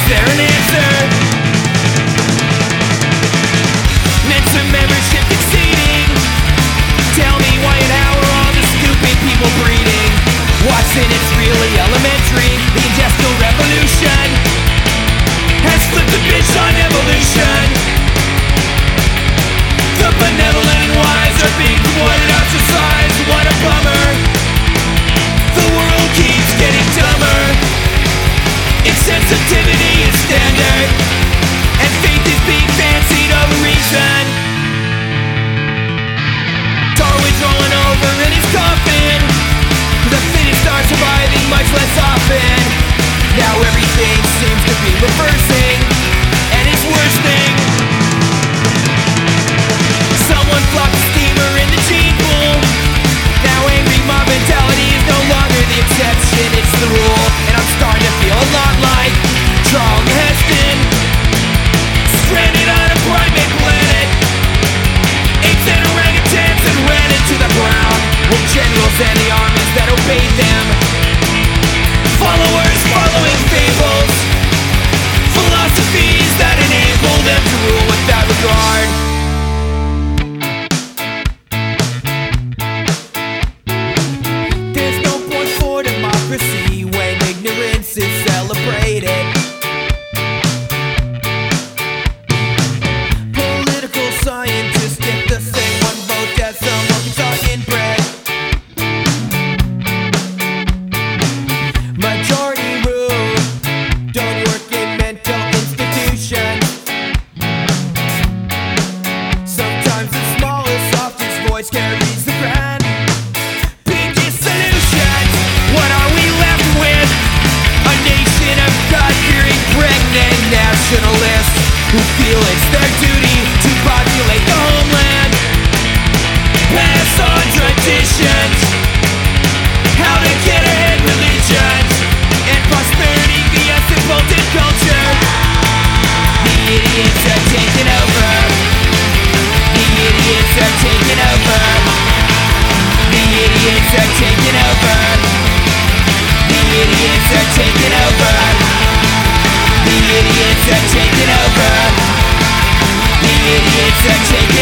there an answer? Mensa membership exceeding. Tell me why and how are all the stupid people breeding? Watson, it's really elementary. The industrial revolution has flipped the bitch on evolution. The benevolent and wise are being thwarted, ostracized. What a bummer. The world keeps getting dumber. Insensitivity is standard, and faith is being fancied over reason. Darwin's rolling over in his coffin. The fittest are surviving much less often. Now everything seems to be reversing, and it's worsening. Someone flopped a steamer in the gene pool. Now angry mob mentality is no longer the exception, it's the rule. And I'm starting to feel a lot like Charlton Heston, stranded on a primate planet. Apes and orangutans that ran into the ground, with generals and the armies that obeyed them. Followers following fables, philosophies that enable them to rule without regard. There's no point for democracy when ignorance is celebrated. Political scientists get the same one vote as some monkey talking bread. Majority rule don't work in mental institutions. Sometimes the smallest, softest voice carries the brand. Biggest solutions. What are we left with? A nation of God-fearing, pregnant nationalists who feel it's their duty to populate the homeland. Pass on traditions, how to get ahead religions, and prosperity via simple culture. The idiots are taking over. The idiots are taking over. The idiots are taking over. The idiots are taking over. The idiots are taking over. The idiots are taking over.